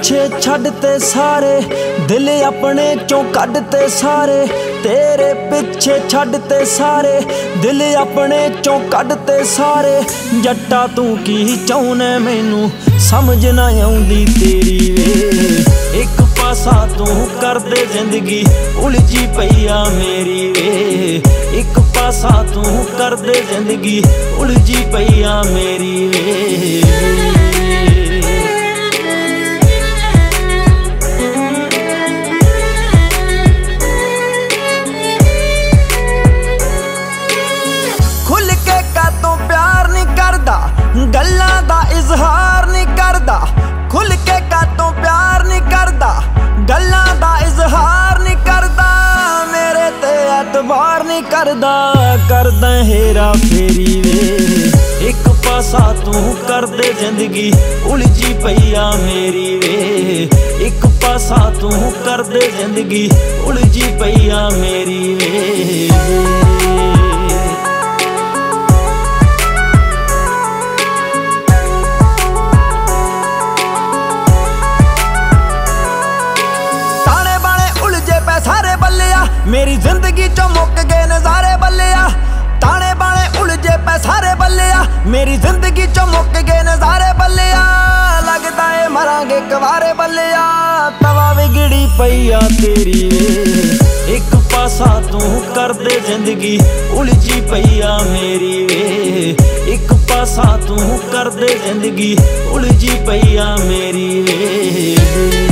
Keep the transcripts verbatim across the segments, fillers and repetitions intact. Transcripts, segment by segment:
पिछे छड्डते सारे दिल अपने चों कड्डते सारे तेरे पिछे छड्डते सारे दिल अपने चों कड्डते सारे जट्टा तू की चाहुने मैनू समझ ना आउंदी तेरी वे एक पासा तू कर दे जिंदगी उलझी पईया मेरी वे एक पासा तू कर दे जिंदगी उलझी पईया मेरी वे गल्लां दा इजहार नहीं करदा खुल के कातों प्यार नहीं करदा गल्लां दा इजहार नहीं करदा मेरे ते एतबार नहीं करदा करदा हेरा फेरी वे एक पासा तू कर दे जिंदगी उलझी पईया मेरी वे एक पासा तू कर दे जिंदगी उलझी पईया मेरी वे मेरी जिंदगी चो मुक गए नजारे बल्लिया ताने बाने उलझे पे सारे बल्लिया मेरी जिंदगी चो मुक गए नजारे बल्लिया लगदा है मरांगे कवारे बल्लिया तवा बिगड़ी पईया तेरी वे एक पासा तू कर दे जिंदगी उलझी पईया मेरी वे एक पासा तू कर दे जिंदगी उलझी पईया मेरी वे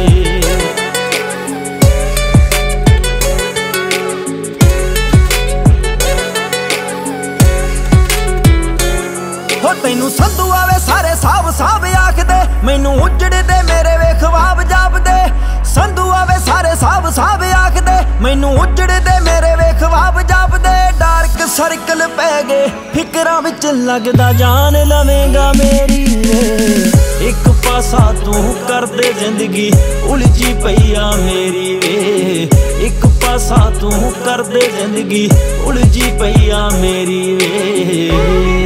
तैनू संधू आवे सारे साब साब आखदे मैनू उजड़ दे मेरे वे ख्वाब जापदे संधू आवे सारे साब साब आखदे मैनू उजड़ दे मेरे वे ख्वाब जापदे डार्क सर्कल पै गए फिकरां विच लगदा जान लवेंगा मेरी एक पासा तू कर दे जिंदगी उलझी पईया मेरी वे एक पासा तू कर दे जिंदगी उलझी पईया मेरी वे